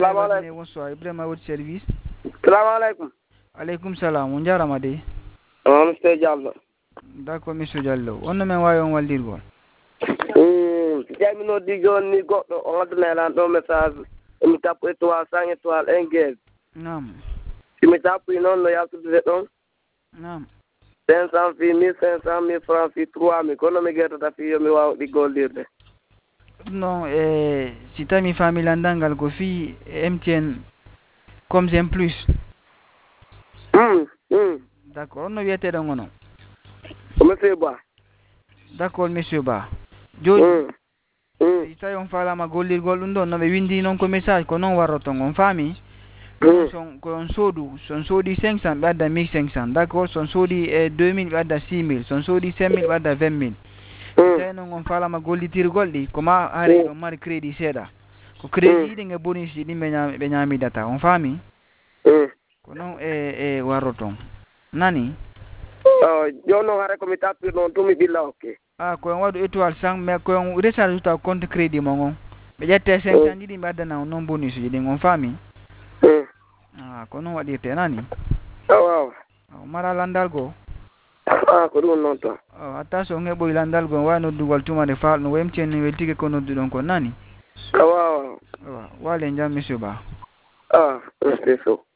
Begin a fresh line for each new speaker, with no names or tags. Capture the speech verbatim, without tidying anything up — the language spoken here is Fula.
Salaamaaleykum. Bonsoir. Ibrahima votre service.
salaamaaleykum.
Aleykum salam. On jarama de.
Oh, monsieur Diallo.
D'accord, monsieur Diallo. On ne me wawi on waldirgol.
Hmm. Jamino di joni goɗɗo o waddanalan ɗo message emi tappo étoile cinq étoile un guerre.
Naam.
Simi tappi noon no yaltude ɗon.
Naam.
cinq cent fi mille cinq cent mille francs fi trois mille kono mi guertata fi yomi wawa ɗi gollirde.
Non, eh, si tami famille landangal ko fi M T N comme un plus.
Hmm. Hmm.
D'accord, on no wiyeteɗo ngono.
Monsieur Ba.
D'accord, monsieur Ba. Joni
Hmm. Hmm.
si tawi on falama gollirgol ɗum ɗon no ɓe windi noon ko message ko noon warroto on faami.
Hmm.
son ko on soodu son soodi cinq cent ɓe adda mille cinq cent d'accord son soodi e deux mille ɓe adda six mille son soodi cinq mille ɓe adda vingt mille si tawi noon on falama gollitirgol ɗi koma haare on mari crédit seeɗa ko crédit ɗi e bonus ɗi ɓe ñami ɓe ñamidata on faami ko noon e e warroton nani
joni noon haare komi tappir noon tumi ɓilla okke
a koyon waɗu étoile cent mais koyon recharge tuta compte crédit mo on ɓe ƴette cinq cent ɗiɗi ɓe addana on noon bonus ji ɗin on faami ah ko noon waɗirte nani
wawa
mara landal goo
ah ko ɗum noon tan
attention on heɓoyi landal goo wawi noddugol tumade falno wo M T N weltike ko nodduɗon ko nani
wawa
wale jam monsieur Ba
ah merci so